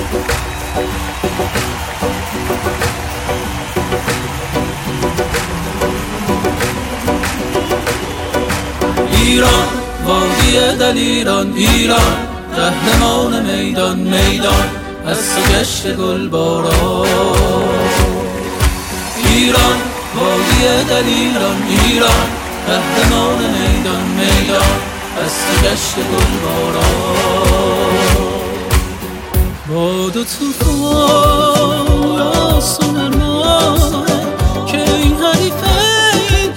ایران وادی دلیران، ایران قهرمان میدان میدان از تو گشت گلباران. ایران وادی دلیران، ایران قهرمان میدان میدان از تو گشت گلباران. باد و طوفان آسون ارمان که این حریفه این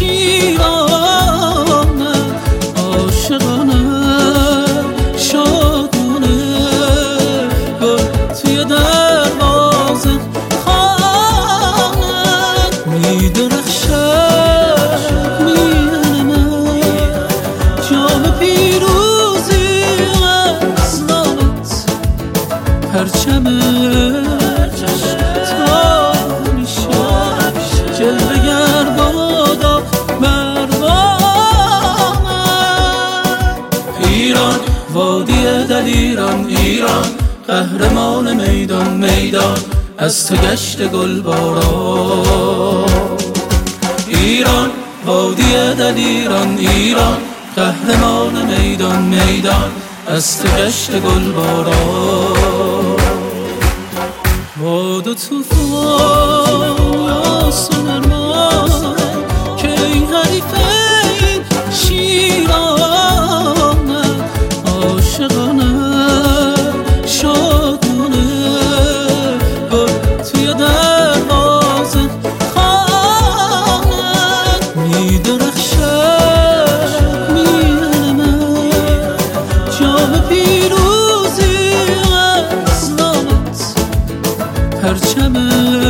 شیرانه عاشقانه شادونه گل توی دروازه خانه میدرخشه میانه من جام پیروزی از نامت پرچمه تا میشه جلوه گر بادا مردانه. ایران وادی دلیران، ایران قهرمان میدان میدان از تو گشت گلباران. ایران وادی دلیران، ایران قهرمان میدان میدان از تو گشت گلباران. باد و طوفان آسون ارمان که این حریفه این شیرانه عاشقانه شادونه گل توی دروازه خانه میدرخشه میانه من جام پیروزی از نامت پرچمه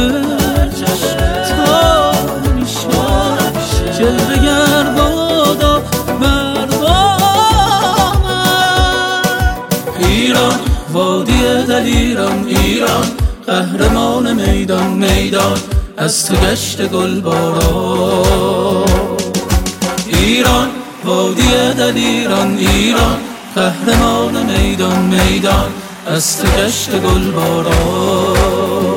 تا میشه جلوه گر بادا مردانه. ایران وادی دلیران، ایران قهرمان میدان میدان از تو گشت گلباران. ایران وادی دلیران، ایران قهرمان میدان میدان از تو گشت گلباران.